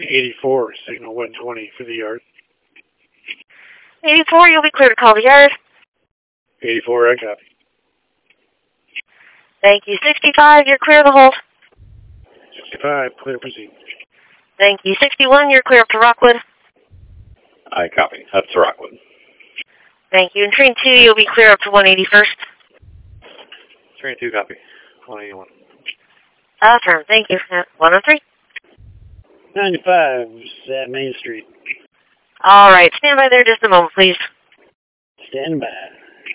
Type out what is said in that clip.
84, signal 120 for the yard. 84, you'll be clear to call the yard. 84, I copy. Thank you. 65, you're clear of the hold. 65, clear, proceed. Thank you. 61, you're clear up to Rockwood. I copy. Up to Rockwood. Thank you. And train 2, you'll be clear up to 181st. Train 2, copy. 181. Affirm. Thank you. 103. 95, at Main Street. All right. Stand by there just a moment, please. Stand by.